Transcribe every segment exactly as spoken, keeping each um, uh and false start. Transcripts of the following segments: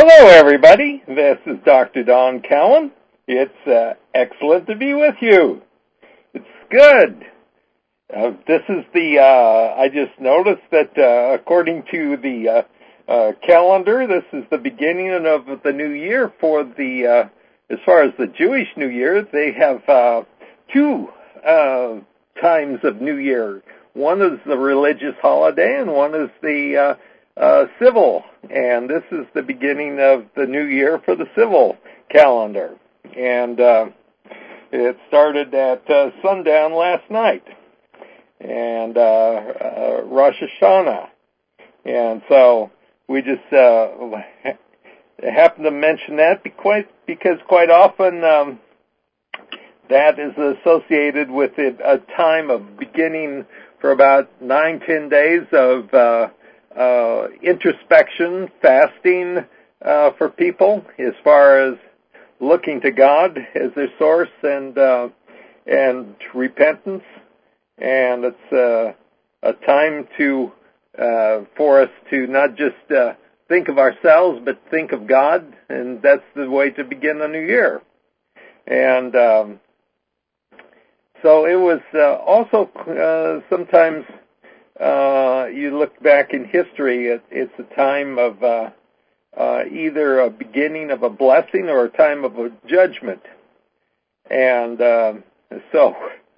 Hello, everybody. This is Doctor Don Cowan. It's uh, excellent to be with you. It's good. Uh, this is the, uh, I just noticed that uh, according to the uh, uh, calendar, this is the beginning of the new year for the, uh, as far as the Jewish New Year, they have uh, two uh, times of New Year. One is the religious holiday and one is the uh, uh, civil. And this is the beginning of the new year for the civil calendar. And uh, it started at uh, sundown last night. And uh, uh, Rosh Hashanah. And so we just uh, happen to mention that because quite often um, that is associated with a time of beginning for about nine, ten days of uh, uh, introspection, fasting uh, for people as far as looking to God as their source and uh, and repentance. And it's uh, a time to uh, for us to not just uh, think of ourselves, but think of God, and that's the way to begin the new year. And um, so it was uh, also uh, sometimes uh, you look back in history, it, it's a time of uh, uh, either a beginning of a blessing or a time of a judgment. And uh, so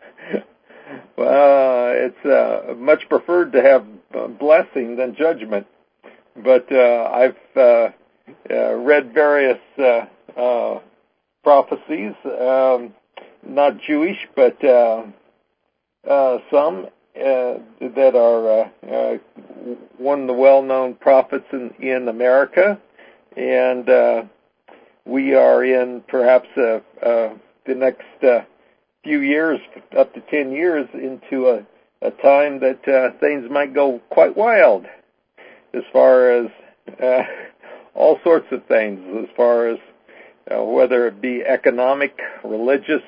uh, it's uh, much preferred to have blessing than judgment. But uh, I've uh, uh, read various uh, uh, prophecies, um, not Jewish, but uh, uh, some uh, that are uh, uh, one of the well-known prophets in, in America, and uh, we are in perhaps uh, uh, the next uh, few years, up to ten years, into a, a time that uh, things might go quite wild as far as uh, all sorts of things, as far as uh, whether it be economic, religious,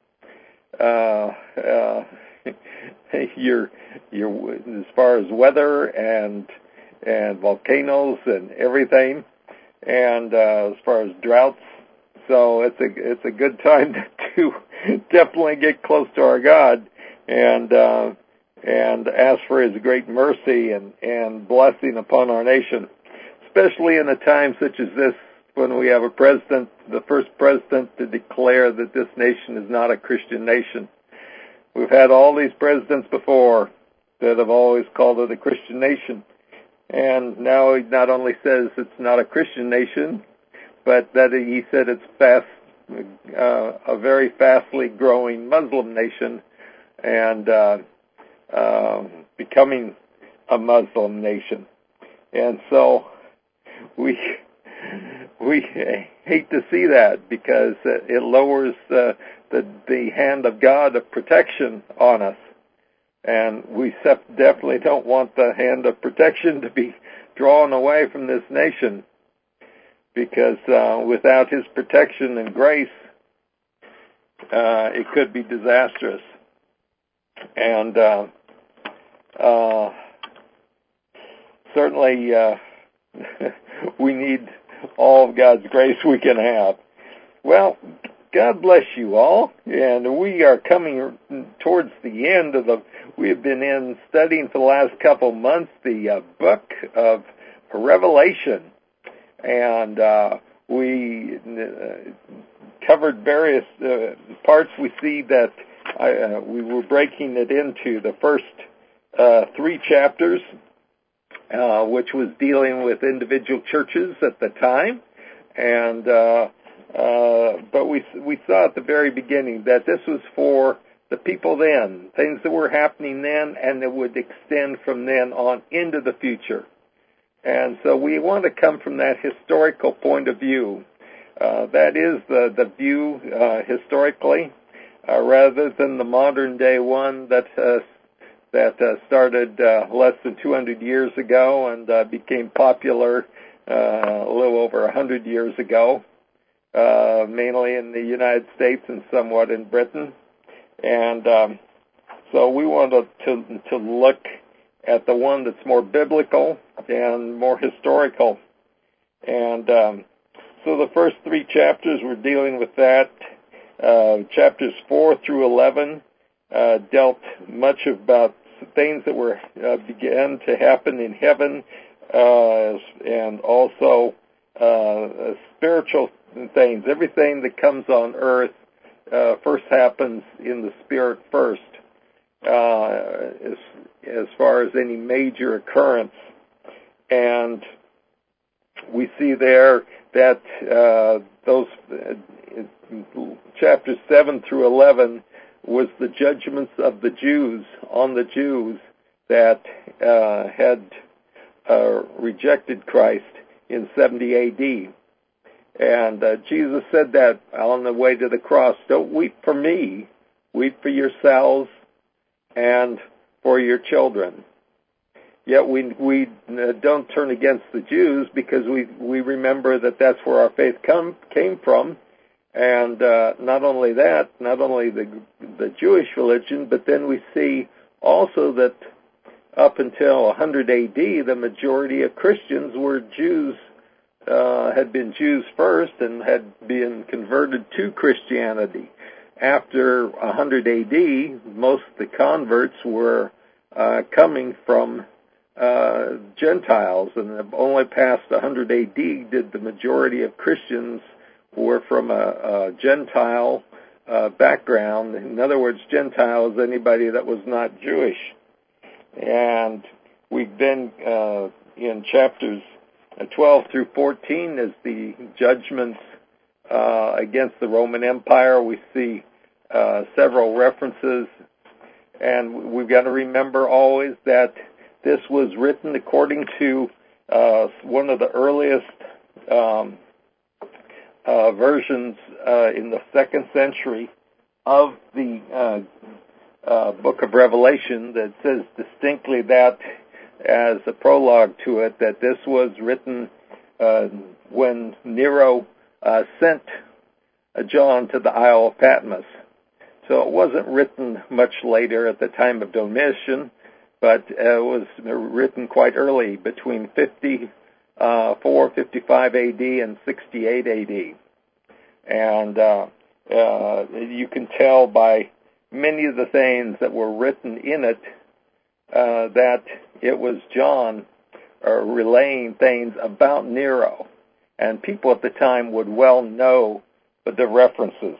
uh, uh, your, your, as far as weather and and volcanoes and everything, and uh, as far as droughts. So it's a it's a good time to definitely get close to our God and uh, and ask for His great mercy and, and blessing upon our nation, especially in a time such as this when we have a president, the first president to declare that this nation is not a Christian nation. We've had all these presidents before that have always called it a Christian nation, and now he not only says it's not a Christian nation, but that he said it's fast, uh, a very fastly growing Muslim nation, and uh, uh, becoming a Muslim nation. And so we we hate to see that because it lowers uh, the the hand of God of protection on us, and we definitely don't want the hand of protection to be drawn away from this nation. Because uh, without His protection and grace, uh, it could be disastrous. And uh, uh, certainly uh, we need all of God's grace we can have. Well, God bless you all. And we are coming towards the end of the, we've been in studying for the last couple of months the uh, book of Revelation. And uh, we uh, covered various uh, parts. We see that uh, we were breaking it into the first uh, three chapters, uh, which was dealing with individual churches at the time. And uh, uh, but we we saw at the very beginning that this was for the people then, things that were happening then, and that would extend from then on into the future. And so we want to come from that historical point of view. Uh, that is the, the view uh, historically, uh, rather than the modern day one that uh, that uh, started uh, less than two hundred years ago and uh, became popular uh, a little over one hundred years ago, uh, mainly in the United States and somewhat in Britain. And um, so we want to, to, to look at the one that's more biblical and more historical. And um, so the first three chapters we're dealing with that. Uh, chapters four through eleven uh, dealt much about things that were uh, began to happen in heaven, uh, and also uh, spiritual things. Everything that comes on earth uh, first happens in the spirit first, uh, as as far as any major occurrence. And we see there that uh, those uh, chapters seven through eleven was the judgments of the Jews on the Jews that uh, had uh, rejected Christ in seventy A D. And uh, Jesus said that on the way to the cross, don't weep for me, weep for yourselves and for your children. Yet we we uh, don't turn against the Jews, because we, we remember that that's where our faith come, came from. And uh, not only that, not only the the Jewish religion, but then we see also that up until one hundred A D, the majority of Christians were Jews, uh, had been Jews first and had been converted to Christianity. After one hundred A D, most of the converts were uh, coming from uh, Gentiles, and only past one hundred A D did the majority of Christians were from a, a Gentile uh, background. In other words, Gentile is anybody that was not Jewish. And we've been uh, in chapters twelve through fourteen is the judgments uh, against the Roman Empire. We see uh, several references, and we've got to remember always that this was written according to uh, one of the earliest um, uh, versions uh, in the second century of the uh, uh, book of Revelation, that says distinctly that as a prologue to it, that this was written uh, when Nero uh, sent uh, John to the Isle of Patmos. So it wasn't written much later at the time of Domitian, but uh, it was written quite early, between fifty-four, fifty-five A D and sixty-eight A D. And uh, uh, you can tell by many of the things that were written in it uh, that it was John uh, relaying things about Nero. And people at the time would well know the references.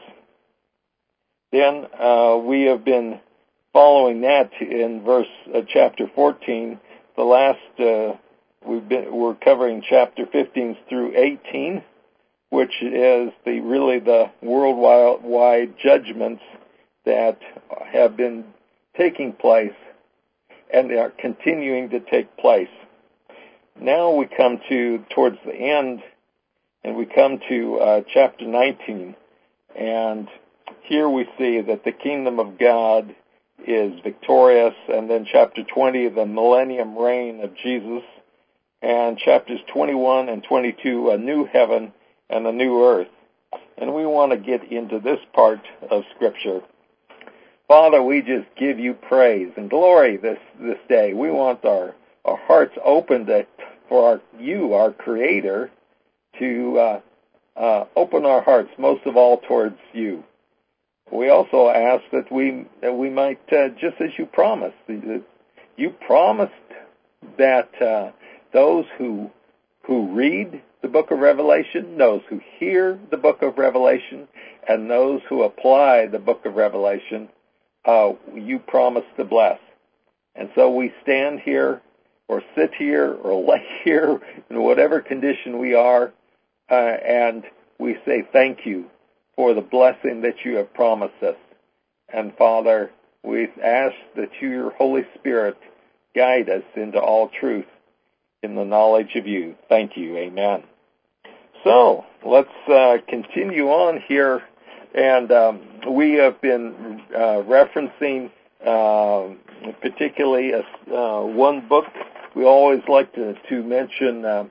Then uh, we have been following that in verse uh, chapter fourteen. The last uh, we've been we're covering chapter fifteen through eighteen, which is the really the worldwide judgments that have been taking place and they are continuing to take place. Now we come to towards the end, and we come to uh, chapter nineteen, and here we see that the kingdom of God is victorious, and then chapter twenty, the millennium reign of Jesus, and chapters twenty-one and twenty-two, a new heaven and a new earth. And we want to get into this part of Scripture. Father, we just give you praise and glory this, this day. We want our, our hearts open to, for our, you, our Creator, to uh, uh, open our hearts most of all towards you. We also ask that we that we might, uh, just as you promised, you promised that uh, those who who read the book of Revelation, those who hear the book of Revelation, and those who apply the book of Revelation, uh, you promised to bless. And so we stand here, or sit here, or lay here, in whatever condition we are, uh, and we say thank you for the blessing that you have promised us. And Father, we ask that your Holy Spirit guide us into all truth in the knowledge of you. Thank you. Amen. So, let's uh, continue on here. And um, we have been uh, referencing uh, particularly a, uh, one book. We always like to, to mention uh,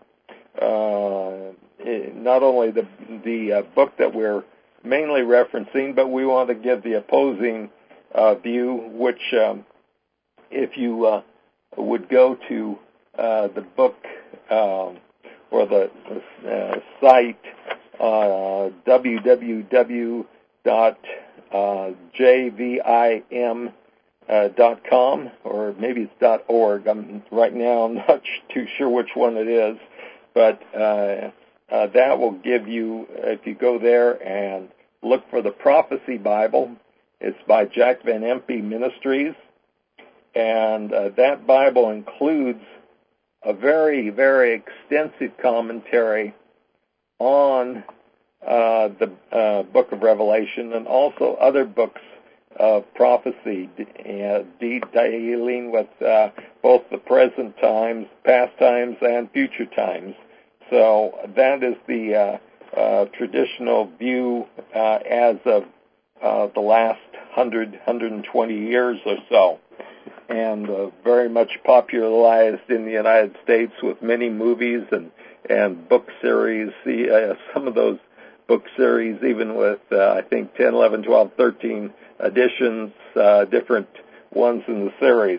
uh, not only the, the uh, book that we're mainly referencing, but we want to give the opposing uh, view, which um, if you uh, would go to uh, the book um, or the uh, site uh, w w w dot jvim dot com, or maybe it's .org. I'm right now I'm not too sure which one it is, but uh, uh, that will give you, if you go there and look for the Prophecy Bible, it's by Jack Van Impe Ministries, and uh, that Bible includes a very, very extensive commentary on uh, the uh, book of Revelation, and also other books of prophecy uh, dealing with uh, both the present times, past times, and future times. So that is the uh, uh, traditional view uh, as of uh, the last one hundred, one hundred twenty years or so, and uh, very much popularized in the United States with many movies and, and book series. See, uh, some of those book series, even with, uh, I think, ten, eleven, twelve, thirteen editions, uh, different ones in the series.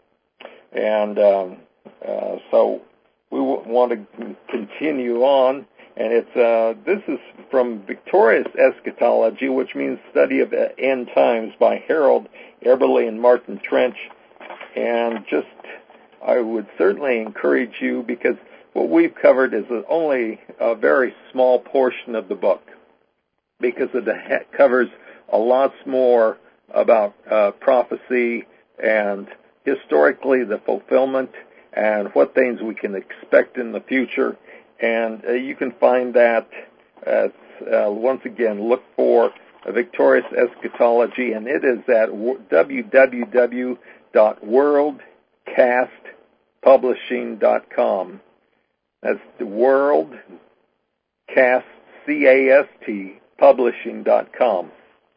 And um, uh, so we w- want to continue on, and it's uh, this is from Victorious Eschatology, which means Study of End Times, by Harold Eberle and Martin Trench. And just, I would certainly encourage you, because what we've covered is only a very small portion of the book, because it covers a lot more about uh, prophecy and historically the fulfillment and what things we can expect in the future. And uh, you can find that, uh, uh, once again, look for Victorious Eschatology, and it is at w w w dot world cast publishing dot com. That's the World Cast, C A S T, publishing dot com.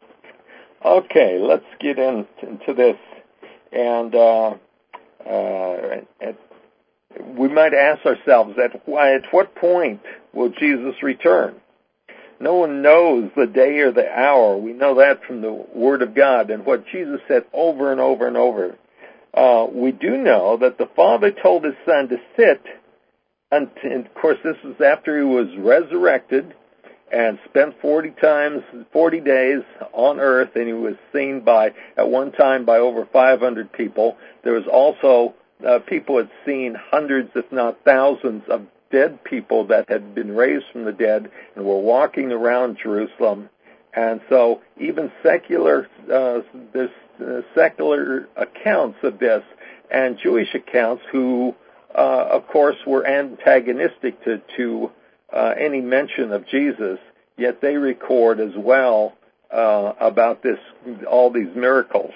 Okay, let's get in, into this. And uh, uh, at, we might ask ourselves, at, at what point will Jesus return? No one knows the day or the hour. We know that from the Word of God and what Jesus said over and over and over. Uh, we do know that the Father told His Son to sit, and, and of course this is after He was resurrected and spent forty times, forty days on earth, and He was seen by, at one time, by over five hundred people. There was also, uh, people had seen hundreds, if not thousands, of dead people that had been raised from the dead and were walking around Jerusalem. And so even secular, uh, there's uh, secular accounts of this, and Jewish accounts who, uh, of course, were antagonistic to, to uh, any mention of Jesus, yet they record as well uh, about this, all these miracles.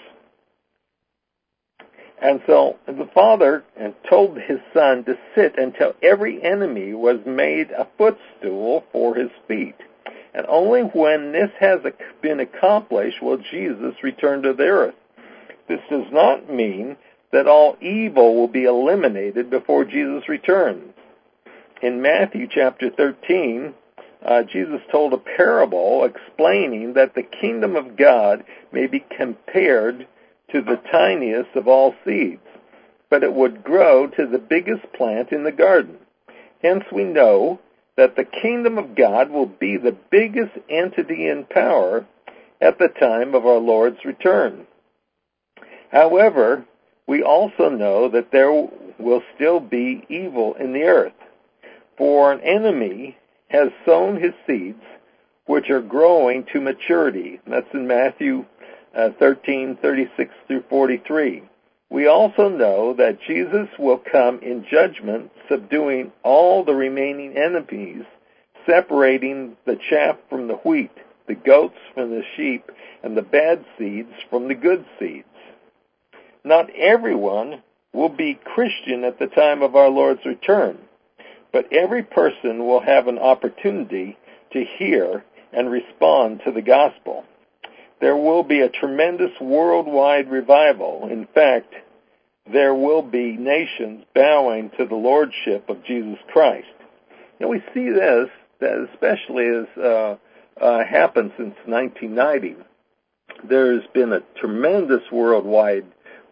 And so the Father told His Son to sit until every enemy was made a footstool for His feet. And only when this has been accomplished will Jesus return to the earth. This does not mean that all evil will be eliminated before Jesus returns. In Matthew chapter thirteen, uh, Jesus told a parable explaining that the kingdom of God may be compared to the tiniest of all seeds, but it would grow to the biggest plant in the garden. Hence we know that the kingdom of God will be the biggest entity in power at the time of our Lord's return. However, we also know that there will still be evil in the earth, for an enemy has sown his seeds, which are growing to maturity. That's in Matthew uh, thirteen, thirty-six through forty-three. We also know that Jesus will come in judgment, subduing all the remaining enemies, separating the chaff from the wheat, the goats from the sheep, and the bad seeds from the good seeds. Not everyone will be Christian at the time of our Lord's return, but every person will have an opportunity to hear and respond to the gospel. There will be a tremendous worldwide revival. In fact, there will be nations bowing to the lordship of Jesus Christ. And we see this, that especially as uh, uh, happened since nineteen ninety. There's been a tremendous worldwide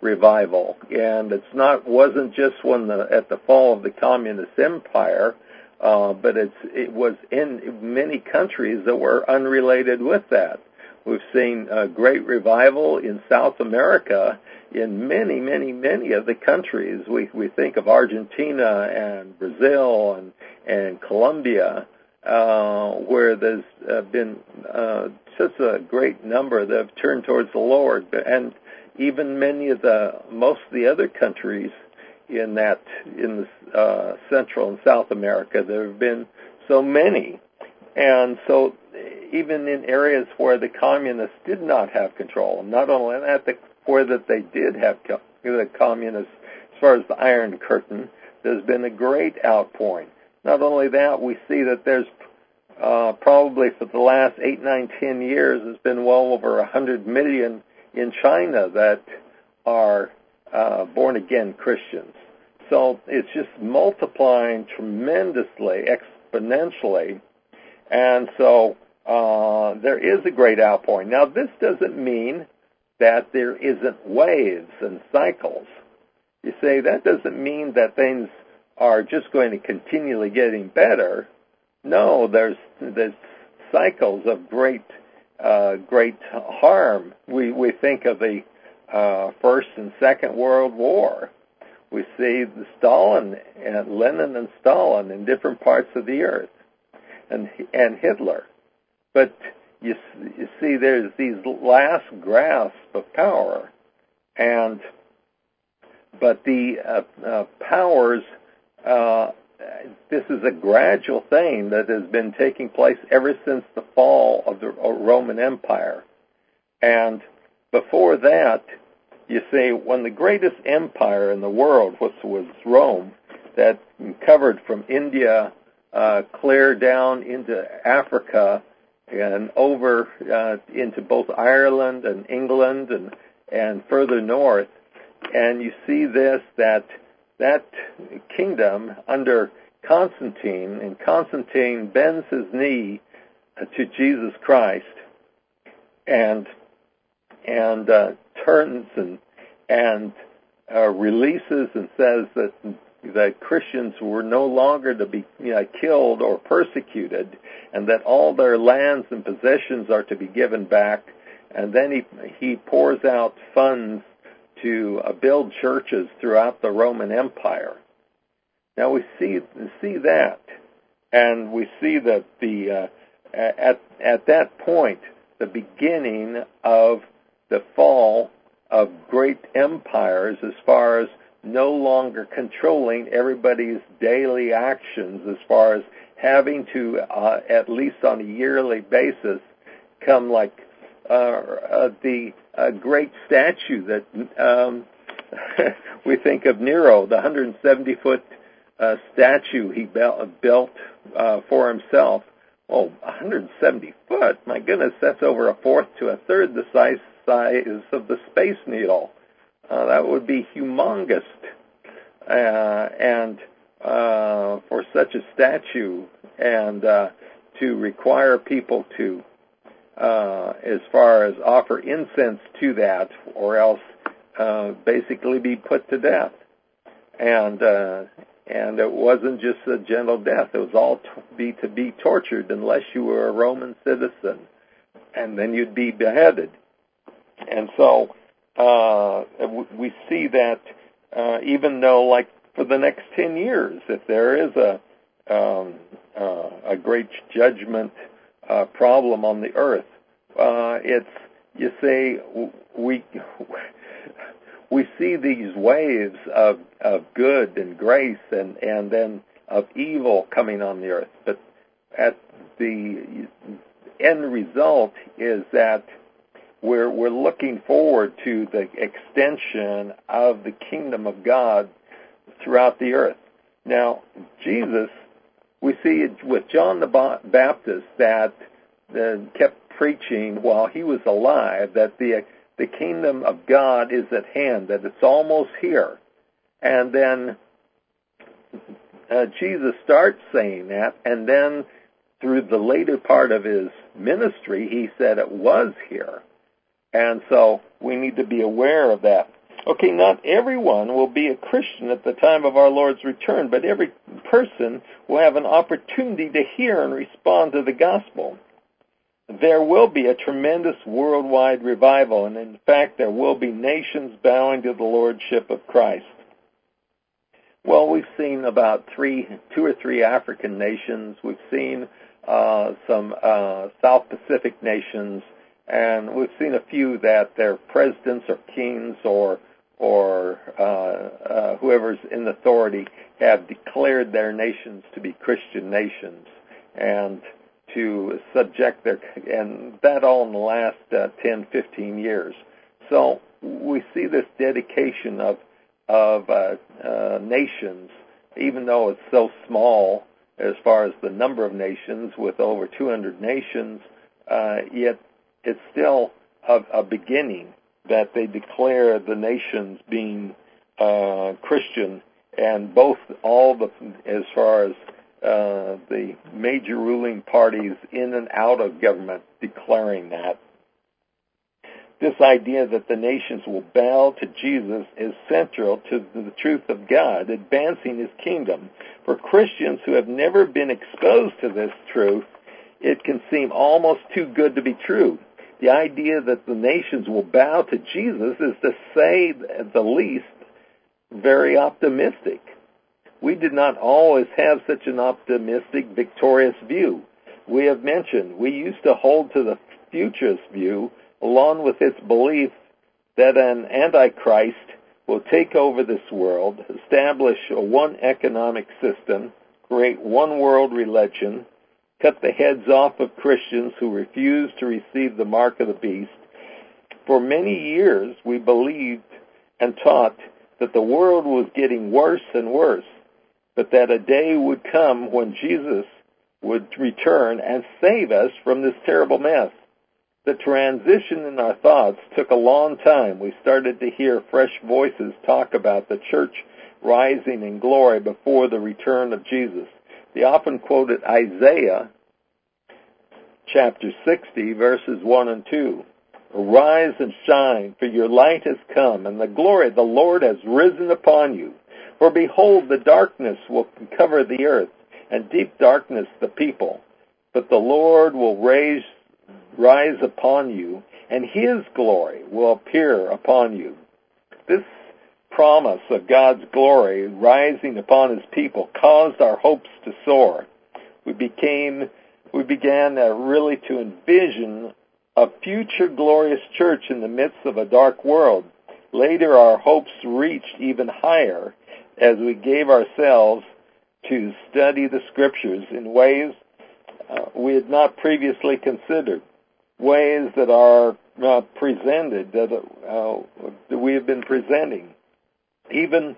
revival, and it's not wasn't just when the at the fall of the communist empire, uh, but it's it was in many countries that were unrelated with that. We've seen a great revival in South America in many, many, many of the countries. We we think of Argentina and Brazil and and Colombia, uh, where there's uh, been uh, such a great number that have turned towards the Lord, and even many of the most of the other countries in that in the uh, Central and South America, there have been so many, and so even in areas where the communists did not have control, not only that, the, where that they did have co- the communists, as far as the Iron Curtain, there's been a great outpouring. Not only that, we see that there's uh, probably for the last eight, nine, ten years, there's been well over a hundred million in China that are uh, born-again Christians. So it's just multiplying tremendously, exponentially, and so uh, there is a great outpouring. Now, this doesn't mean that there isn't waves and cycles. You say that doesn't mean that things are just going to continually getting better. No, there's there's cycles of great uh, great harm. We we think of the uh, First and Second World War. We see the Stalin and Lenin and Stalin in different parts of the earth, and and Hitler. But you, you see, there's these last grasps of power, and but the uh, uh, powers. Uh, this is a gradual thing that has been taking place ever since the fall of the Roman Empire, and before that, you see, when the greatest empire in the world was was Rome, that covered from India uh, clear down into Africa and over uh, into both Ireland and England and and further north, and you see this that. That kingdom under Constantine, and Constantine bends his knee to Jesus Christ and and uh, turns and and uh, releases and says that that Christians were no longer to be you know, killed or persecuted, and that all their lands and possessions are to be given back. And then he he pours out funds to uh, build churches throughout the Roman Empire. Now we see see that, and we see that the uh, at at that point, the beginning of the fall of great empires, as far as no longer controlling everybody's daily actions, as far as having to, uh, at least on a yearly basis, come like uh, uh, the uh, great statue that um, we think of Nero, the one hundred seventy foot uh, statue he built uh, for himself. Oh, one hundred seventy foot! My goodness, that's over a fourth to a third the size size of the Space Needle. Uh, that would be humongous. Uh, and uh, for such a statue, and uh, to require people to, uh, as far as offer incense to that, or else uh, basically be put to death. And uh, and it wasn't just a gentle death; it was all to be to be tortured unless you were a Roman citizen, and then you'd be beheaded. And so uh, we see that uh, even though, like for the next ten years, if there is a um, uh, a great judgment uh, problem on the earth, uh, it's you say we we see these waves of of good and grace and and then of evil coming on the earth, but at the end result is that We're, we're looking forward to the extension of the kingdom of God throughout the earth. Now, Jesus, we see it with John the Baptist that uh, kept preaching while he was alive that the the kingdom of God is at hand, that it's almost here. And then uh, Jesus starts saying that, and then through the later part of his ministry, he said it was here. And so we need to be aware of that. Okay, not everyone will be a Christian at the time of our Lord's return, but every person will have an opportunity to hear and respond to the gospel. There will be a tremendous worldwide revival, and in fact, there will be nations bowing to the lordship of Christ. Well, we've seen about three, two or three African nations. We've seen uh, some uh, South Pacific nations, and we've seen a few that their presidents or kings or or uh, uh, whoever's in authority have declared their nations to be Christian nations and to subject their, and that all in the last uh, ten, fifteen years. So we see this dedication of of uh, uh, nations, even though it's so small as far as the number of nations, with over two hundred nations, uh, yet it's still a, a beginning that they declare the nations being uh, Christian, and both all the, as far as uh, the major ruling parties in and out of government declaring that. This idea that the nations will bow to Jesus is central to the truth of God, advancing His kingdom. For Christians who have never been exposed to this truth, it can seem almost too good to be true. The idea that the nations will bow to Jesus is, to say at the least, very optimistic. We did not always have such an optimistic, victorious view. We have mentioned we used to hold to the futurist view, along with its belief that an antichrist will take over this world, establish a one economic system, create one world religion, cut the heads off of Christians who refuse to receive the mark of the beast. For many years, we believed and taught that the world was getting worse and worse, but that a day would come when Jesus would return and save us from this terrible mess. The transition in our thoughts took a long time. We started to hear fresh voices talk about the church rising in glory before the return of Jesus. The often quoted Isaiah chapter sixty, verses one and two. Arise and shine, for your light has come, and the glory of the Lord has risen upon you. For behold, the darkness will cover the earth, and deep darkness the people. But the Lord will raise, rise upon you, and His glory will appear upon you. This promise of God's glory rising upon His people caused our hopes to soar. We became, we began uh, really to envision a future glorious church in the midst of a dark world. Later, our hopes reached even higher as we gave ourselves to study the Scriptures in ways uh, we had not previously considered, ways that are uh, presented, that, uh, that we have been presenting. Even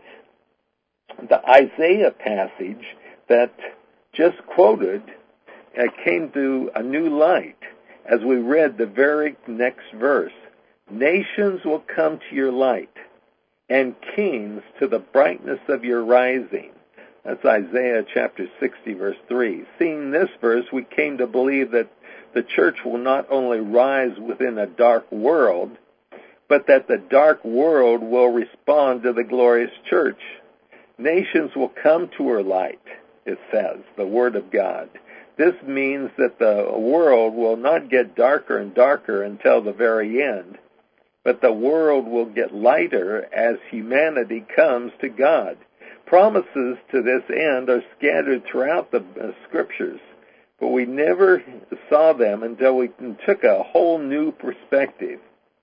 the Isaiah passage that just quoted uh, came to a new light as we read the very next verse. Nations will come to your light, and kings to the brightness of your rising. That's Isaiah chapter sixty, verse three. Seeing this verse, we came to believe that the church will not only rise within a dark world, but that the dark world will respond to the glorious church. Nations will come to her light, it says, the Word of God. This means that the world will not get darker and darker until the very end, but the world will get lighter as humanity comes to God. Promises to this end are scattered throughout the Scriptures, but we never saw them until we took a whole new perspective.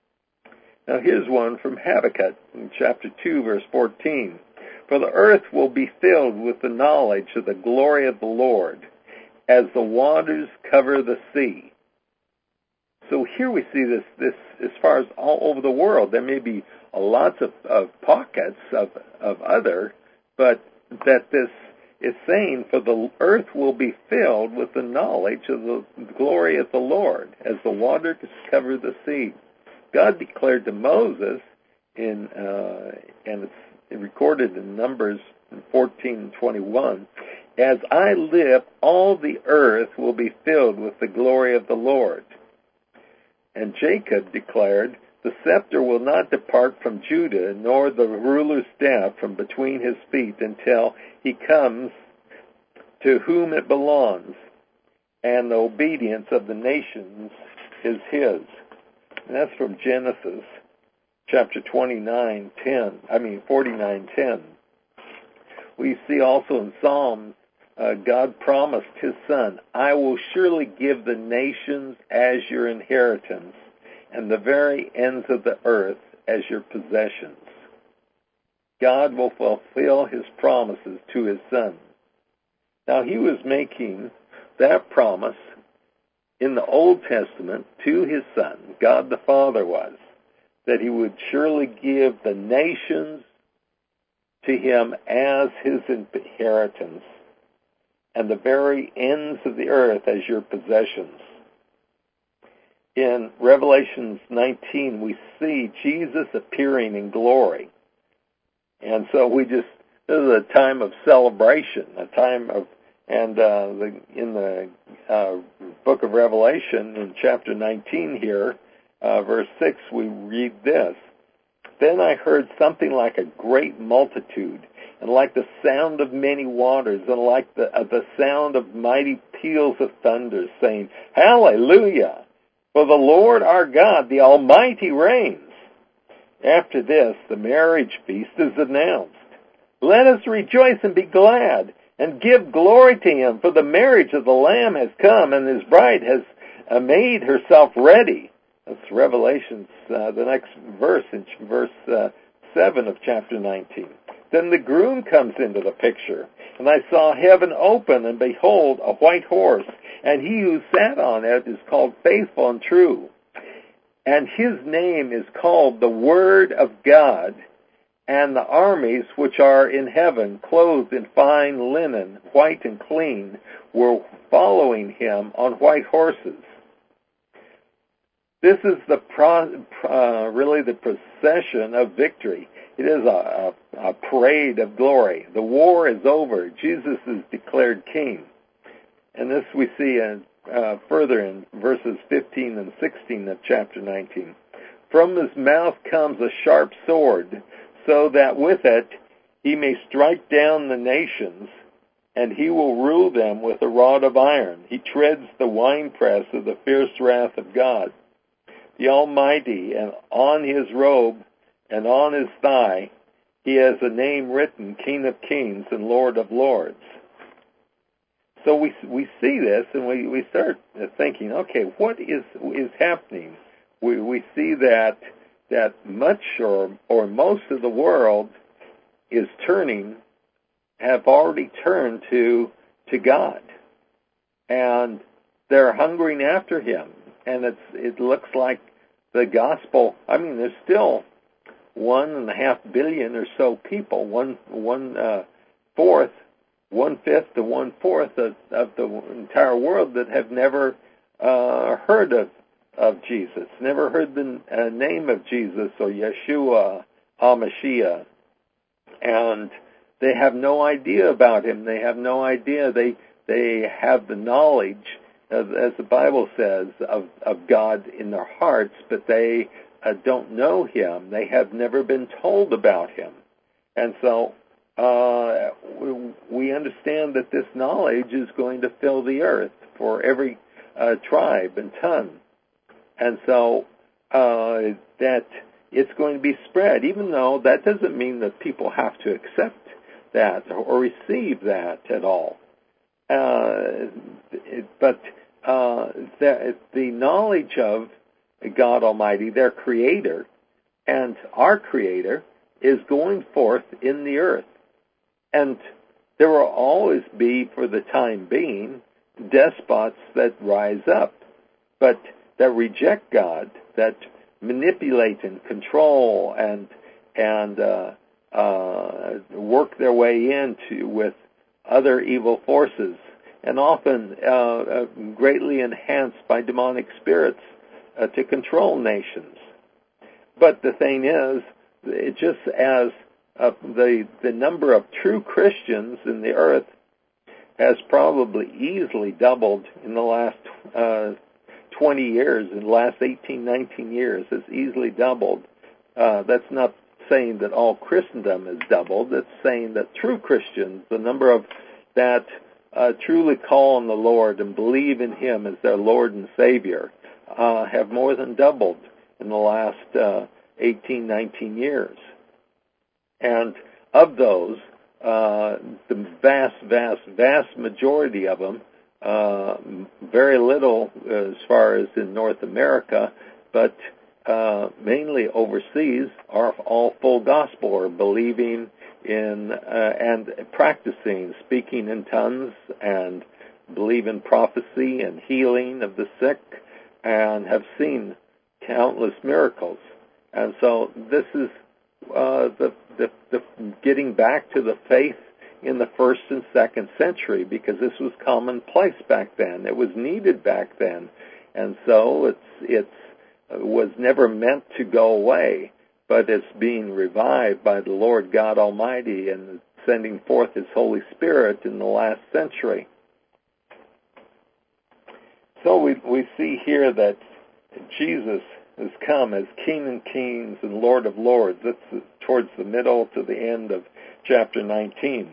Now here's one from Habakkuk in chapter two, verse fourteen. For the earth will be filled with the knowledge of the glory of the Lord, as the waters cover the sea. So here we see this, this as far as all over the world. There may be lots of, of pockets of, of other, but that this is saying, for the earth will be filled with the knowledge of the glory of the Lord, as the waters cover the sea. God declared to Moses, in uh, and it's recorded in Numbers fourteen and twenty-one, as I live, all the earth will be filled with the glory of the Lord. And Jacob declared, the scepter will not depart from Judah, nor the ruler's staff from between his feet, until he comes to whom it belongs, and the obedience of the nations is his. And that's from Genesis chapter twenty-nine ten. I mean forty-nine ten. We see also in Psalms, uh, God promised his son, I will surely give the nations as your inheritance, and the very ends of the earth as your possessions. God will fulfill his promises to his son. Now, he was making that promise in the Old Testament to his son, God the Father was, that he would surely give the nations to him as his inheritance, and the very ends of the earth as your possessions. In Revelation nineteen, we see Jesus appearing in glory. And so we just, this is a time of celebration, a time of, and uh, the, in the uh, book of Revelation, in chapter nineteen here, uh, verse six, we read this. Then I heard something like a great multitude, and like the sound of many waters, and like the, uh, the sound of mighty peals of thunder, saying, Hallelujah! For the Lord our God, the Almighty, reigns. After this, the marriage feast is announced. Let us rejoice and be glad, and give glory to him, for the marriage of the Lamb has come, and his bride has uh, made herself ready. That's Revelation, uh, the next verse, in verse uh, seven of chapter nineteen. Then the groom comes into the picture, and I saw heaven open, and behold, a white horse, and he who sat on it is called Faithful and True. And his name is called the Word of God, and the armies which are in heaven, clothed in fine linen, white and clean, were following him on white horses. This is the pro, uh, really the procession of victory. It is a, a, a parade of glory. The war is over. Jesus is declared king. And this we see in, uh, further in verses fifteen and sixteen of chapter nineteen. From his mouth comes a sharp sword, so that with it he may strike down the nations, and he will rule them with a rod of iron. He treads the winepress of the fierce wrath of God. The Almighty, and on his robe and on his thigh, he has a name written, King of Kings and Lord of Lords. So we we see this, and we, we start thinking, okay, what is is happening? We we see that that much or or most of the world is turning, have already turned to to God, and they're hungering after him. And it's it looks like the gospel. I mean, there's still one and a half billion or so people, one one uh, fourth, one fifth to one fourth of, of the entire world that have never uh, heard of of Jesus, never heard the uh, name of Jesus or Yeshua HaMashiach, and they have no idea about him. They have no idea. They they have the knowledge, as, as the Bible says, of, of God in their hearts, but they uh, don't know him. They have never been told about him. And so uh, we, we understand that this knowledge is going to fill the earth for every uh, tribe and tongue. And so uh, that it's going to be spread, even though that doesn't mean that people have to accept that or receive that at all. Uh, but uh, the, the knowledge of God Almighty, their Creator, and our Creator is going forth in the earth. And there will always be, for the time being, despots that rise up, but that reject God, that manipulate and control and and uh, uh, work their way into with other evil forces, and often uh, uh, greatly enhanced by demonic spirits uh, to control nations. But the thing is, it just as uh, the the number of true Christians in the earth has probably easily doubled in the last uh, twenty years, in the last eighteen, nineteen years, has easily doubled. Uh, that's not saying that all Christendom has doubled. It's saying that true Christians, the number of that uh, truly call on the Lord and believe in Him as their Lord and Savior uh, have more than doubled in the last uh, eighteen, nineteen years. And of those, uh, the vast, vast, vast majority of them, uh, very little as far as in North America, but uh, mainly overseas, are all full gospel or believing in uh, and practicing speaking in tongues and believe in prophecy and healing of the sick and have seen countless miracles. And so this is uh, the, the, the getting back to the faith in the first and second century, because this was commonplace back then. It was needed back then. And so it's it's it was never meant to go away, but it's being revived by the Lord God Almighty and sending forth His Holy Spirit in the last century. So we we see here that Jesus has come as King of Kings and Lord of Lords. That's towards the middle to the end of chapter nineteen.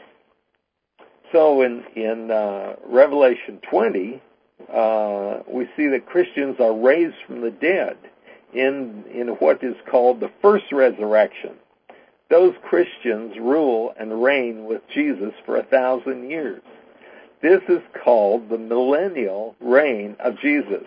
So in, in uh, Revelation twenty, uh, we see that Christians are raised from the dead in, in what is called the first resurrection. Those Christians rule and reign with Jesus for a thousand years. This is called the millennial reign of Jesus.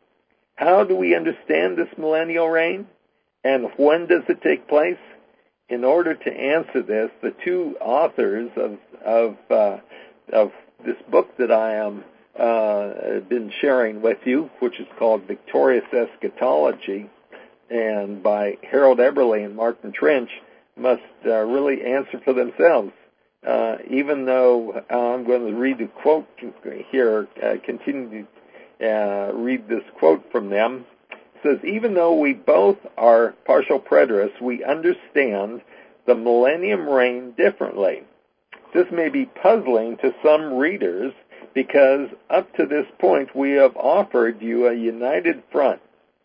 How do we understand this millennial reign? And when does it take place? In order to answer this, the two authors of of uh, of this book that I am uh, been sharing with you, which is called Victorious Eschatology, and by Harold Eberle and Martin Trench, must uh, really answer for themselves. Uh, even though uh, I'm going to read the quote here, uh, continue to uh, read this quote from them. Says, even though we both are partial preterists, we understand the millennium reign differently. This may be puzzling to some readers because up to this point we have offered you a united front.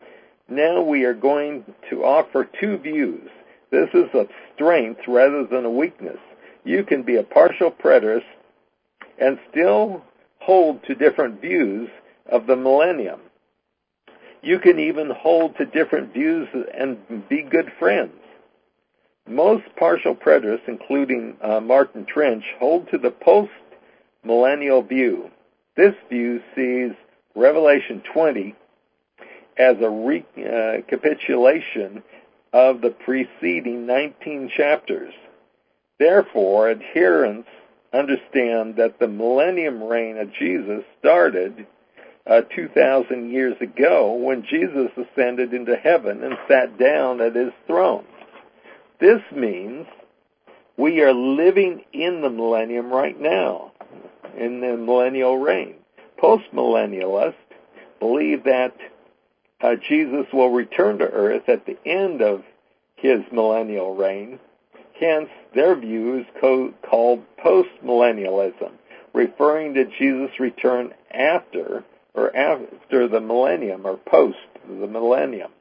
Now we are going to offer two views. This is a strength rather than a weakness. You can be a partial preterist and still hold to different views of the millennium. You can even hold to different views and be good friends. Most partial preterists, including uh, Martin Trench, hold to the post-millennial view. This view sees Revelation twenty as a recapitulation of the preceding nineteen chapters. Therefore, adherents understand that the millennium reign of Jesus started Uh, two thousand years ago when Jesus ascended into heaven and sat down at His throne. This means we are living in the millennium right now, in the millennial reign. Postmillennialists believe that uh, Jesus will return to earth at the end of His millennial reign. Hence, their view is co- called postmillennialism, referring to Jesus' return after or after the millennium, or post the millennium.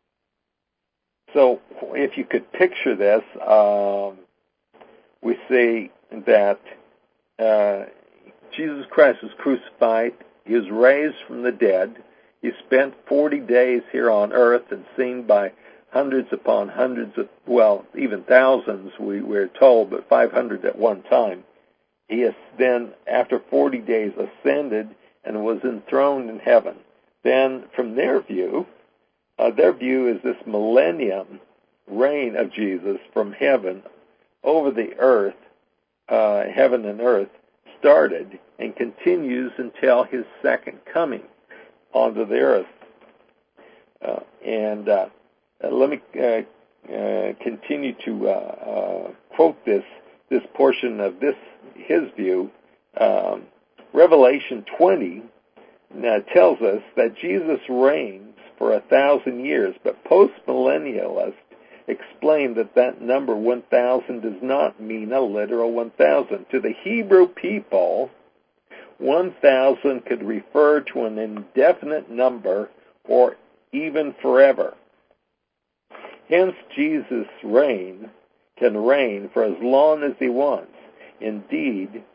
So if you could picture this, um, we see that uh, Jesus Christ was crucified, He was raised from the dead, He spent forty days here on earth and seen by hundreds upon hundreds of, well, even thousands, we, we're told, but five hundred at one time. He has then, after forty days, ascended and was enthroned in heaven. Then, from their view, uh, their view is this millennium reign of Jesus from heaven over the earth, uh, heaven and earth, started and continues until His second coming onto the earth. Uh, and uh, uh, let me uh, uh, continue to uh, uh, quote this this portion of this his view. Um, Revelation twenty uh, tells us that Jesus reigns for a thousand years, but postmillennialists explain that that number one thousand does not mean a literal one thousand. To the Hebrew people, one thousand could refer to an indefinite number or even forever. Hence, Jesus' reign can reign for as long as He wants. Indeed,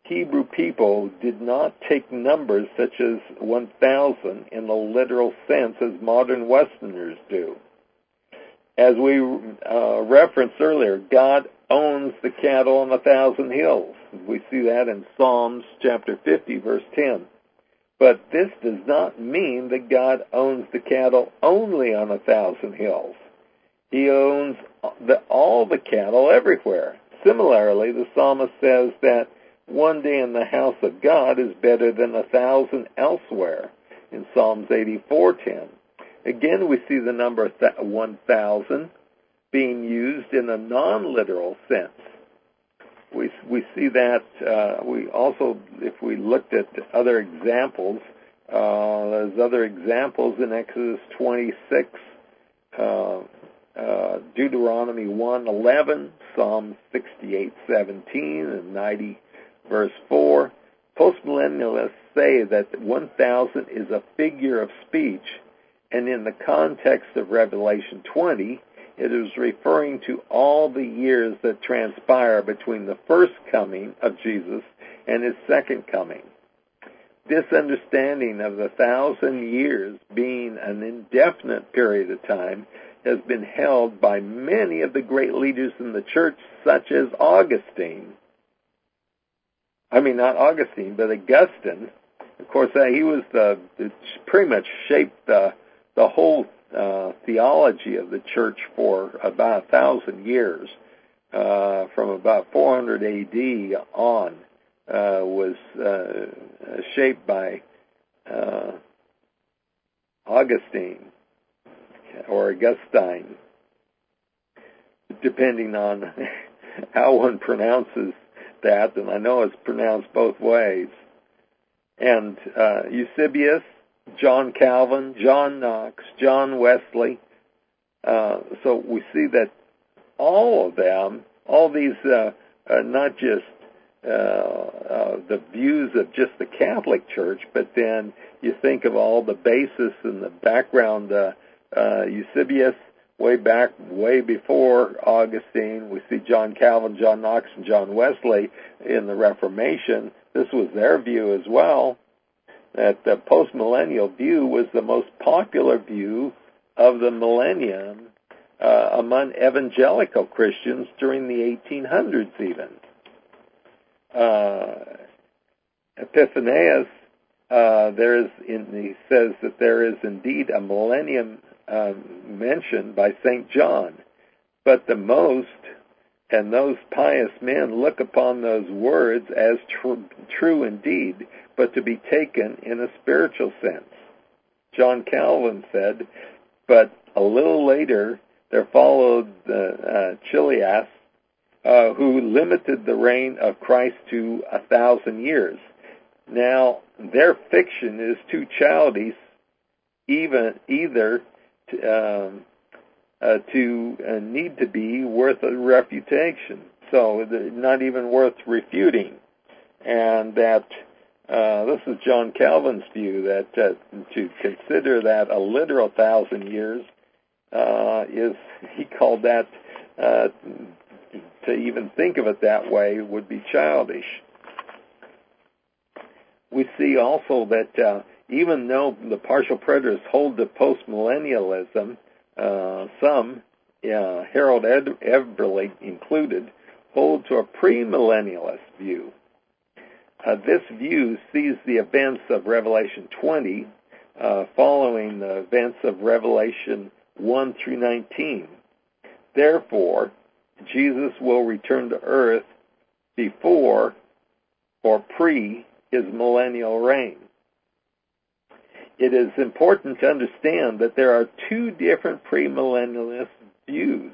Hebrew people did not take numbers such as one thousand in the literal sense as modern Westerners do. As we uh, referenced earlier, God owns the cattle on a thousand hills. We see that in Psalms chapter fifty, verse ten. But this does not mean that God owns the cattle only on a thousand hills. He owns the, all the cattle everywhere. Similarly, the psalmist says that one day in the house of God is better than a thousand elsewhere in Psalms eighty-four ten. Again, we see the number one thousand being used in a non-literal sense. We we see that uh, we also, if we looked at other examples, uh, there's other examples in Exodus twenty-six, uh, uh, Deuteronomy one eleven, Psalm sixty-eight seventeen, and ninety verse four. Postmillennialists say that one thousand is a figure of speech, and in the context of Revelation twenty, it is referring to all the years that transpire between the first coming of Jesus and his second coming. This understanding of the thousand years being an indefinite period of time has been held by many of the great leaders in the church, such as Augustine. I mean, not Augustine, but Augustine. Of course, uh, he was the, it pretty much shaped the, the whole uh, theology of the church for about a thousand years. Uh, from about four hundred A D on, uh, was uh, shaped by uh, Augustine or Augustine, depending on how one pronounces that, and I know it's pronounced both ways. And uh, Eusebius, John Calvin, John Knox, John Wesley. Uh, so we see that all of them, all these, uh, uh, not just uh, uh, the views of just the Catholic Church, but then you think of all the basis and the background. Uh, uh, Eusebius, way back, way before Augustine. We see John Calvin, John Knox, and John Wesley in the Reformation. This was their view as well, that the postmillennial view was the most popular view of the millennium uh, among evangelical Christians during the eighteen hundreds even. Uh, Epiphanius, uh, there is in, he says that there is indeed a millennium uh, mentioned by Saint John, but the most and those pious men look upon those words as tr- true indeed, but to be taken in a spiritual sense. John Calvin said, but a little later there followed the uh, Chilias, uh, who limited the reign of Christ to a thousand years. Now, their fiction is too childish, even either to, um, uh, to uh, need to be worth a refutation. So, not even worth refuting. And that uh, this is John Calvin's view, that uh, to consider that a literal thousand years uh, is, he called that, uh, to even think of it that way would be childish. We see also that uh, even though the partial preterists hold to postmillennialism, uh, some, uh, Harold Ed- Everley included, hold to a premillennialist view. Uh, this view sees the events of Revelation twenty uh, following the events of Revelation one through nineteen. Therefore, Jesus will return to earth before or pre his millennial reign. It is important to understand that there are two different premillennialist views,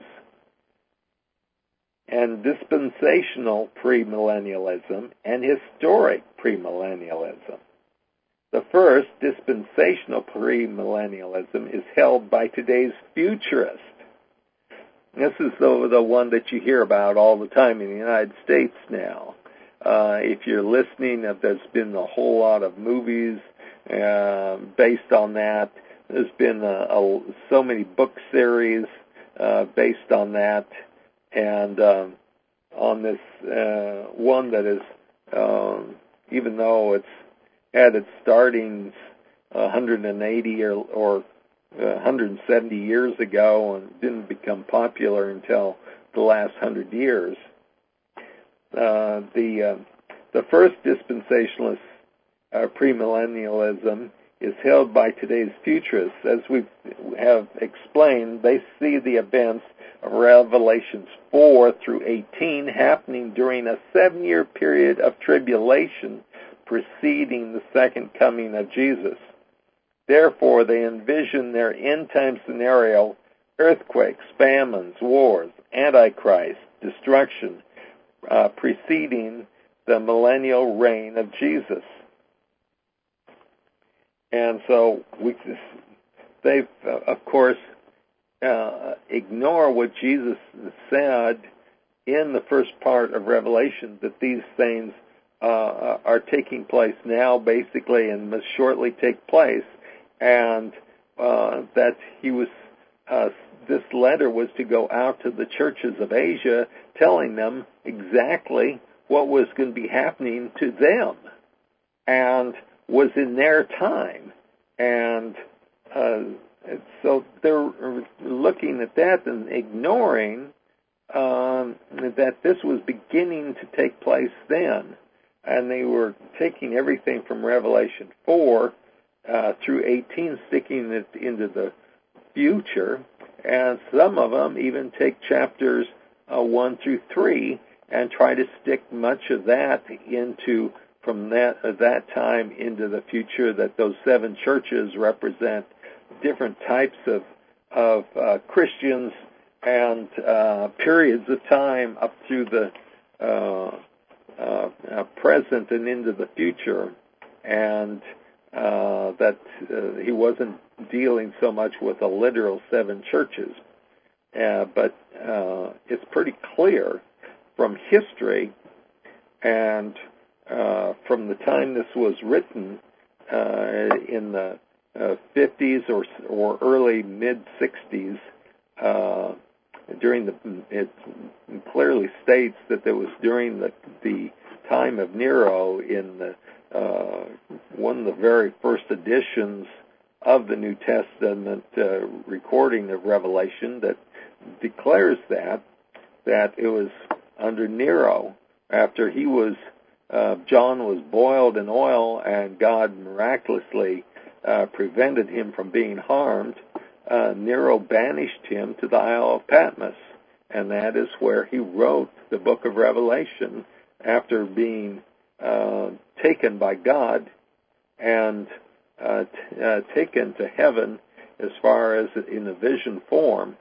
and dispensational premillennialism and historic premillennialism. The first, dispensational premillennialism, is held by today's futurists. This is the, the one that you hear about all the time in the United States now. Uh, if you're listening, there's been a whole lot of movies uh, based on that. There's been a, a, so many book series uh, based on that. And um, on this uh, one that is um, even though it's had its startings one hundred eighty or, or one hundred seventy years ago and didn't become popular until the last hundred years. Uh, the uh, the first dispensationalist uh, premillennialism is held by today's futurists. As we have explained, they see the events of Revelations four through eighteen happening during a seven-year period of tribulation preceding the second coming of Jesus. Therefore, they envision their end-time scenario: earthquakes, famines, wars, antichrist, destruction, uh, preceding the millennial reign of Jesus. And so we, they, uh, of course, uh, ignore what Jesus said in the first part of Revelation, that these things uh, are taking place now, basically, and must shortly take place, and uh, that he was, uh, this letter was to go out to the churches of Asia, telling them exactly what was going to be happening to them, and was in their time. And uh, so they're looking at that and ignoring um, that this was beginning to take place then. And they were taking everything from Revelation four uh, through eighteen, sticking it into the future. And some of them even take chapters uh, one through three and try to stick much of that into, from that uh, that time into the future, that those seven churches represent different types of of uh, Christians and uh, periods of time up through the uh, uh, uh, present and into the future, and uh, that uh, he wasn't dealing so much with the literal seven churches. Uh, but uh, it's pretty clear from history and uh, from the time this was written uh, in the uh, fifties or, or early mid-sixties, uh, during the, it clearly states that it was during the, the time of Nero, in the, uh, one of the very first editions of the New Testament uh, recording of Revelation, that declares that, that it was under Nero, after he was, uh, John was boiled in oil and God miraculously uh, prevented him from being harmed. Uh, Nero banished him to the Isle of Patmos, and that is where he wrote the book of Revelation after being uh, taken by God and uh, t- uh, taken to heaven as far as in a vision form.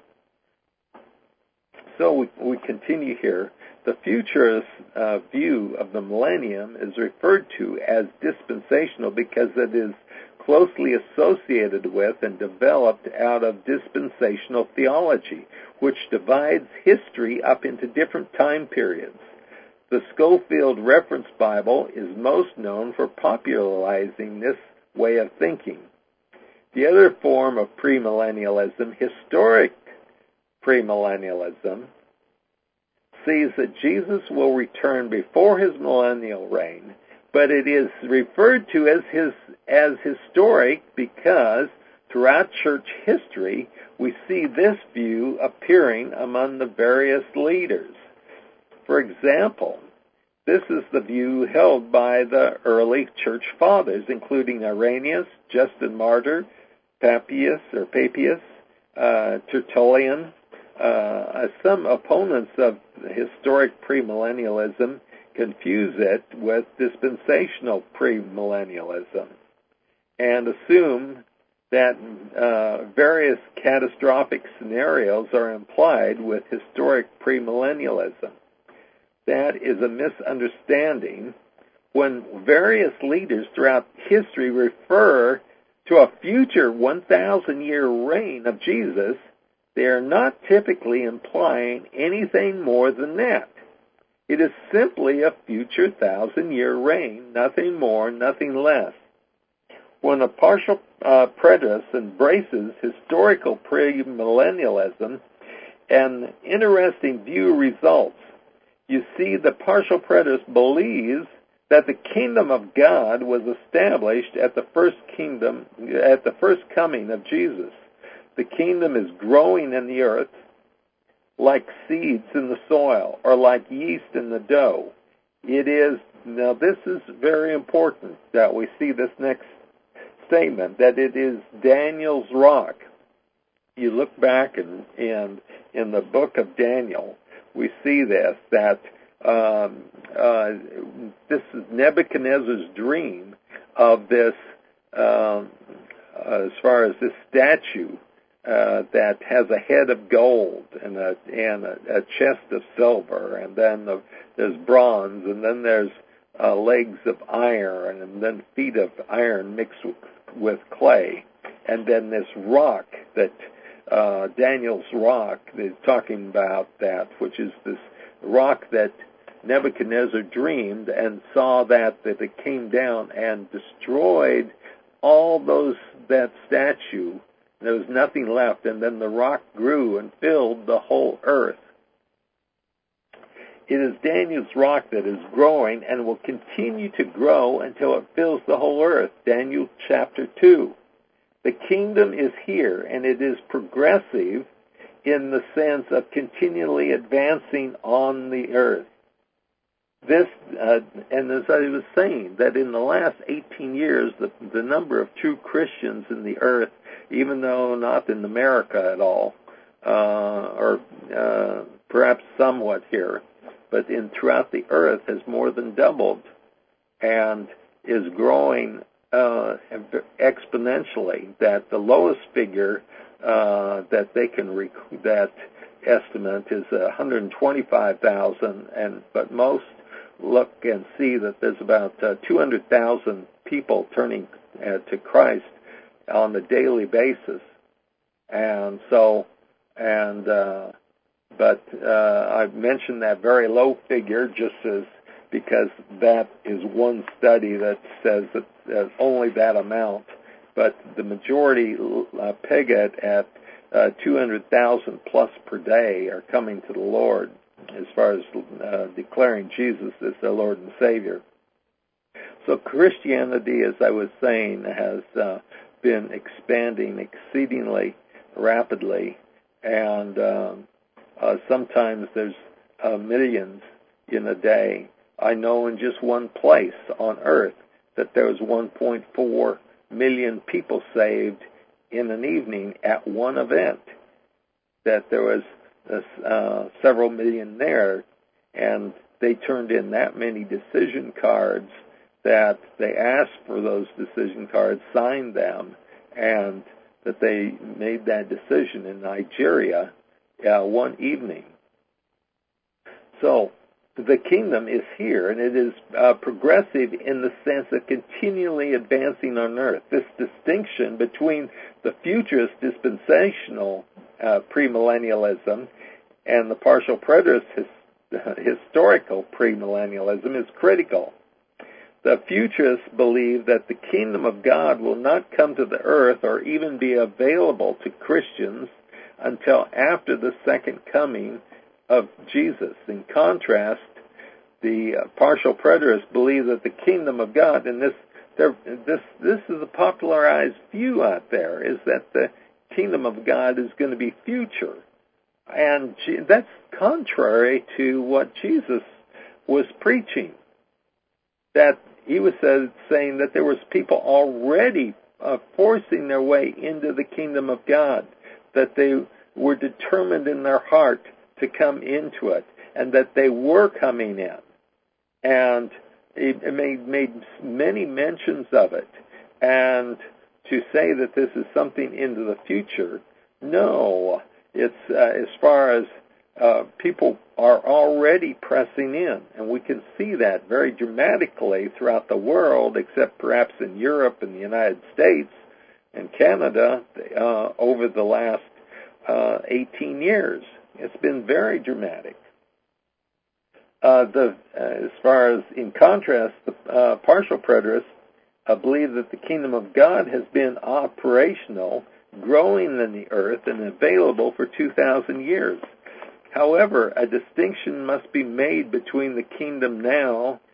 So we, we continue here. The futurist uh, view of the millennium is referred to as dispensational because it is closely associated with and developed out of dispensational theology, which divides history up into different time periods. The Scofield Reference Bible is most known for popularizing this way of thinking. The other form of premillennialism, historic premillennialism, sees that Jesus will return before his millennial reign, but it is referred to as his as historic because throughout church history we see this view appearing among the various leaders. For example, this is the view held by the early church fathers, including Irenaeus, Justin Martyr, Papias or Papias, uh, Tertullian. Uh, some opponents of historic premillennialism confuse it with dispensational premillennialism and assume that uh, various catastrophic scenarios are implied with historic premillennialism. That is a misunderstanding. When various leaders throughout history refer to a future one thousand year reign of Jesus, they are not typically implying anything more than that. It is simply a future thousand-year reign, nothing more, nothing less. When a partial uh, preterist embraces historical premillennialism, an interesting view results. You see, the partial preterist believes that the kingdom of God was established at the first kingdom, at the first coming of Jesus. The kingdom is growing in the earth like seeds in the soil, or like yeast in the dough. It is, now this is very important that we see this next statement, that it is Daniel's rock. You look back and in, in, in the book of Daniel, we see this, that um, uh, this is Nebuchadnezzar's dream of this, um, uh, as far as this statue, Uh, that has a head of gold and a and a, a chest of silver, and then the, there's bronze, and then there's uh, legs of iron, and then feet of iron mixed with, with clay, and then this rock that uh, Daniel's rock is talking about, that which is this rock that Nebuchadnezzar dreamed and saw that that it came down and destroyed all those that statue. There was nothing left, and then the rock grew and filled the whole earth. It is Daniel's rock that is growing and will continue to grow until it fills the whole earth. Daniel chapter two. The kingdom is here, and it is progressive in the sense of continually advancing on the earth. This, uh, and as I was saying, that in the last eighteen years, the, the number of true Christians in the earth, even though not in America at all, uh, or uh, perhaps somewhat here, but in throughout the earth, has more than doubled, and is growing uh, exponentially. That the lowest figure uh, that they can rec- that estimate is one hundred twenty-five thousand, and but most look and see that there's about uh, two hundred thousand people turning uh, to Christ on a daily basis. And so, and, uh, but uh, I've mentioned that very low figure just as because that is one study that says that uh, only that amount, but the majority uh, peg it at uh, two hundred thousand plus per day are coming to the Lord, as far as uh, declaring Jesus as their Lord and Savior. So Christianity, as I was saying, has uh, been expanding exceedingly rapidly, and um, uh, sometimes there's uh, millions in a day. I know in just one place on earth that there was one point four million people saved in an evening at one event, that there was uh, several million there, and they turned in that many decision cards that they asked for those decision cards, signed them, and that they made that decision in Nigeria uh, one evening. So the kingdom is here, and it is uh, progressive in the sense of continually advancing on earth. This distinction between the futurist dispensational uh, premillennialism and the partial preterist his, uh, historical premillennialism is critical. The futurists believe that the kingdom of God will not come to the earth or even be available to Christians until after the second coming of Jesus. In contrast, the uh, partial preterists believe that the kingdom of God, and this this this is a popularized view out there, is that the kingdom of God is going to be future, and that's contrary to what Jesus was preaching. That he was saying that there was people already uh, forcing their way into the kingdom of God, that they were determined in their heart to come into it, and that they were coming in. And he made, made many mentions of it. And to say that this is something into the future, no. It's uh, as far as uh, people are already pressing in, and we can see that very dramatically throughout the world, except perhaps in Europe and the United States and Canada uh, over the last uh, eighteen years. It's been very dramatic. Uh, the, uh, as far as, in contrast, the uh, partial preterists uh, believe that the kingdom of God has been operational, growing in the earth, and available for two thousand years. However, a distinction must be made between the kingdom now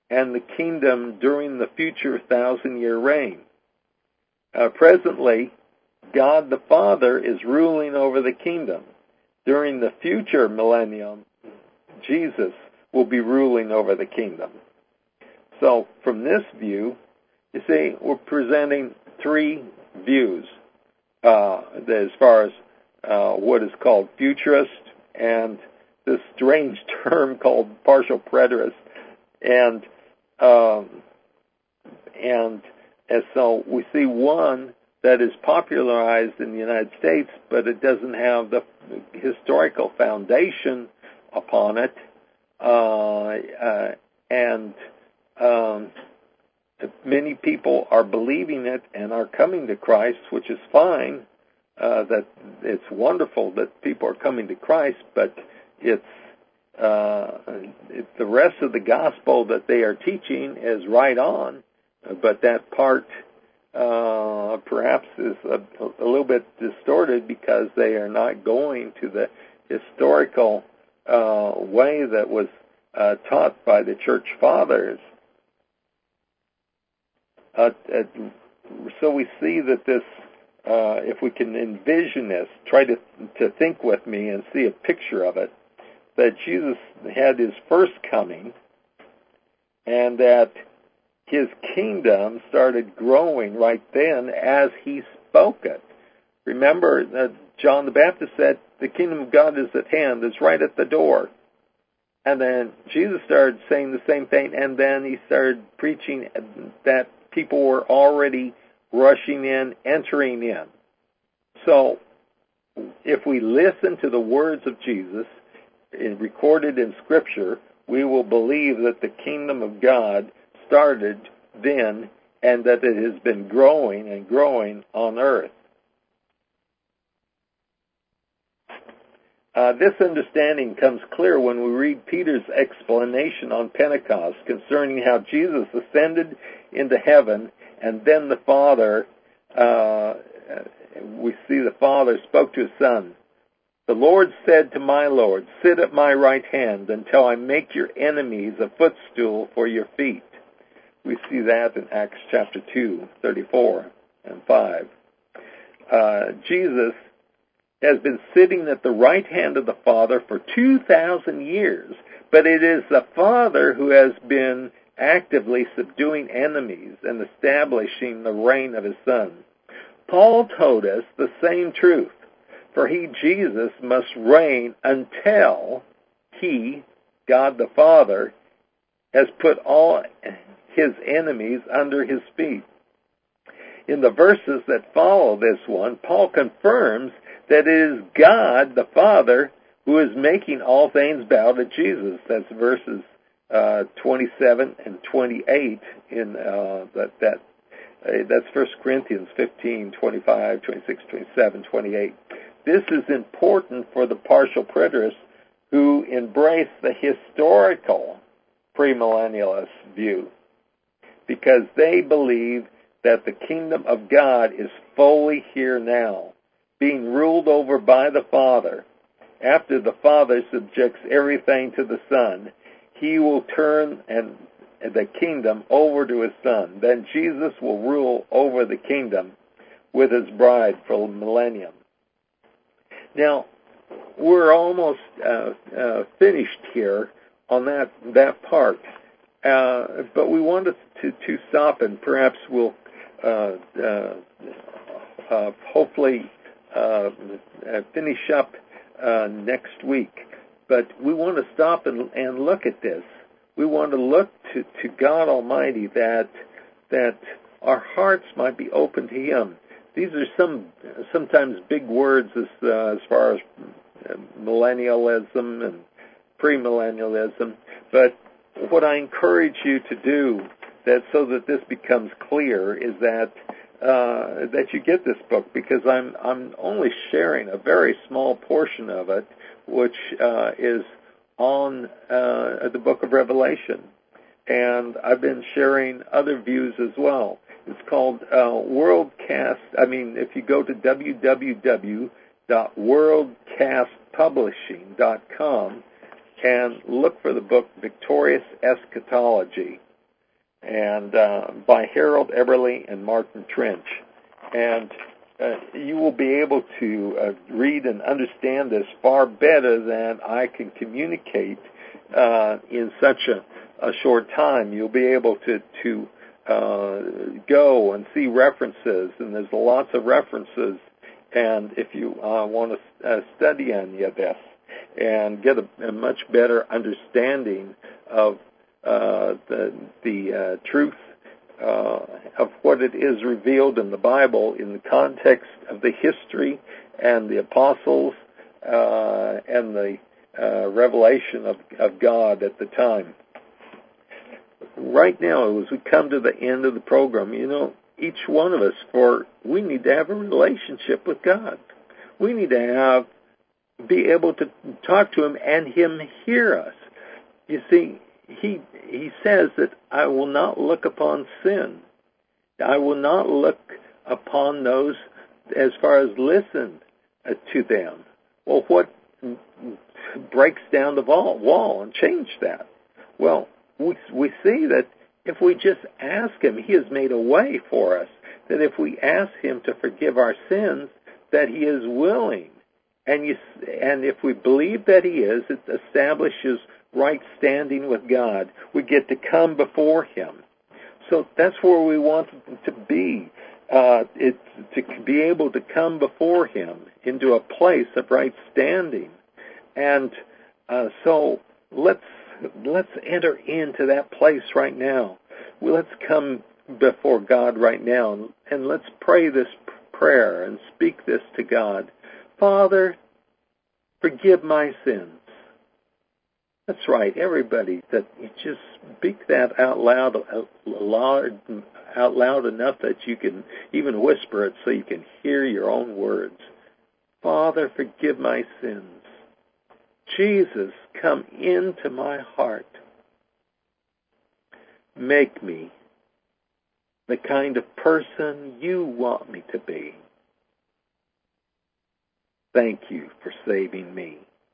and the kingdom during the future thousand-year reign. Uh, presently, God the Father is ruling over the kingdom. During the future millennium, Jesus will be ruling over the kingdom. So, from this view, you see, we're presenting three views uh, as far as uh, what is called futurist and this strange term called partial preterist, and um, and and so we see one that is popularized in the United States, but it doesn't have the historical foundation upon it, uh, uh, and um, many people are believing it and are coming to Christ, which is fine. Uh, that it's wonderful that people are coming to Christ, but it's uh, it, the rest of the gospel that they are teaching is right on, but that part uh, perhaps is a, a little bit distorted because they are not going to the historical uh, way that was uh, taught by the church fathers. Uh, uh, so we see that this, uh, if we can envision this, try to to think with me and see a picture of it, that Jesus had his first coming, and that his kingdom started growing right then as he spoke it. Remember that John the Baptist said, the kingdom of God is at hand, it's right at the door. And then Jesus started saying the same thing, and then he started preaching that people were already rushing in, entering in. So, if we listen to the words of Jesus, recorded in Scripture, we will believe that the kingdom of God started then, and that it has been growing and growing on earth. Uh, this understanding comes clear when we read Peter's explanation on Pentecost concerning how Jesus ascended into heaven, and then the Father, uh, we see the Father spoke to his Son. The Lord said to my Lord, sit at my right hand until I make your enemies a footstool for your feet. We see that in Acts chapter two, thirty-four and five. Uh, Jesus has been sitting at the right hand of the Father for two thousand years, but it is the Father who has been actively subduing enemies and establishing the reign of his Son. Paul told us the same truth, for he, Jesus, must reign until he, God the Father, has put all his enemies under his feet. In the verses that follow this one, Paul confirms that it is God the Father who is making all things bow to Jesus. That's verses uh, twenty-seven and twenty-eight in uh, that that uh, that's First Corinthians fifteen, twenty-five, twenty-six, twenty-seven, twenty-eight. This is important for the partial preterists who embrace the historical premillennialist view, because they believe that the kingdom of God is fully here now, being ruled over by the Father. After the Father subjects everything to the Son, he will turn and the kingdom over to his Son. Then Jesus will rule over the kingdom with his bride for the millennium. Now, we're almost uh, uh, finished here on that that part, uh, but we wanted to, to stop, and perhaps we'll uh, uh, uh, hopefully uh, finish up uh, next week. But we want to stop and, and look at this. We want to look to, to God Almighty, that that our hearts might be open to Him. These are some sometimes big words as uh, as far as millennialism and premillennialism. But what I encourage you to do, that so that this becomes clear, is that uh, that you get this book, because I'm I'm only sharing a very small portion of it, which uh, is on uh, the book of Revelation, and I've been sharing other views as well. It's called uh, Worldcast. I mean, if you go to w w w dot worldcast publishing dot com and look for the book Victorious Eschatology, and uh, by Harold Eberle and Martin Trench. And uh, you will be able to uh, read and understand this far better than I can communicate uh, in such a, a short time. You'll be able to, to uh, go and see references, and there's lots of references. And if you uh, want to uh, study any of this and get a, a much better understanding of uh, the, the uh, truth uh, of what it is revealed in the Bible in the context of the history and the apostles uh, and the uh, revelation of, of God at the time. Right now, as we come to the end of the program, you know, each one of us, for we need to have a relationship with God. We need to have be able to talk to Him and Him hear us. You see, He He says that I will not look upon sin. I will not look upon those as far as listen to them. Well, what breaks down the wall, wall and change that? Well, we we see that if we just ask Him, He has made a way for us, that if we ask Him to forgive our sins, that He is willing. And you, and if we believe that He is, it establishes right standing with God. We get to come before Him. So that's where we want to be, uh, it, to be able to come before Him into a place of right standing. And uh, so let's let's enter into that place right now. Well, let's come before God right now, and, and let's pray this prayer and speak this to God. Father, forgive my sins. That's right, everybody. That you just speak that out loud, out loud, out loud enough that you can even whisper it so you can hear your own words. Father, forgive my sins. Jesus, come into my heart. Make me the kind of person you want me to be. Thank you for saving me.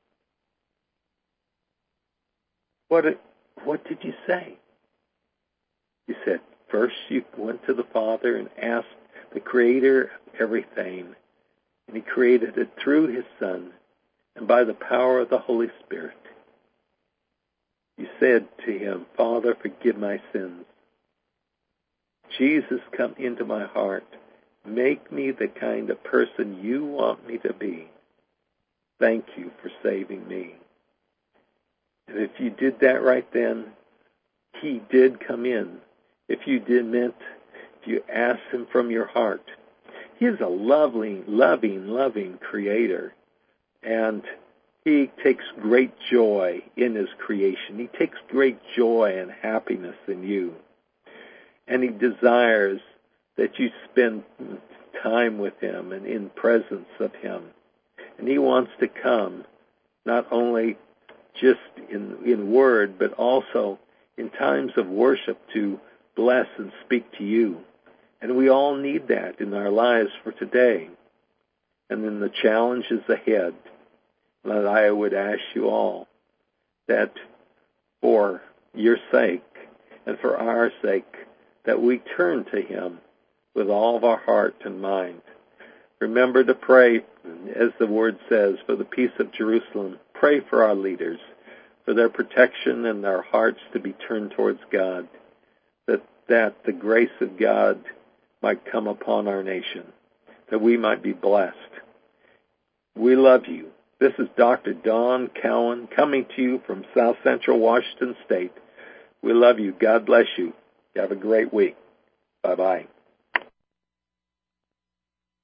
What, what did you say? You said, first you went to the Father and asked the Creator of everything, and He created it through His Son and by the power of the Holy Spirit. You said to Him, Father, forgive my sins. Jesus, come into my heart. Make me the kind of person you want me to be. Thank you for saving me. And if you did that right then, He did come in. If you did meant, if you asked Him from your heart, He is a lovely, loving, loving Creator. And He takes great joy in His creation. He takes great joy and happiness in you. And He desires that you spend time with Him and in presence of Him. And He wants to come not only just in, in word, but also in times of worship to bless and speak to you. And we all need that in our lives for today. And then the challenges ahead. That I would ask you all that for your sake and for our sake, that we turn to Him with all of our heart and mind. Remember to pray, as the Word says, for the peace of Jerusalem. Pray for our leaders, for their protection and their hearts to be turned towards God, that, that the grace of God might come upon our nation, that we might be blessed. We love you. This is Doctor Don Cowan coming to you from South Central Washington State. We love you. God bless you. Have a great week. Bye-bye.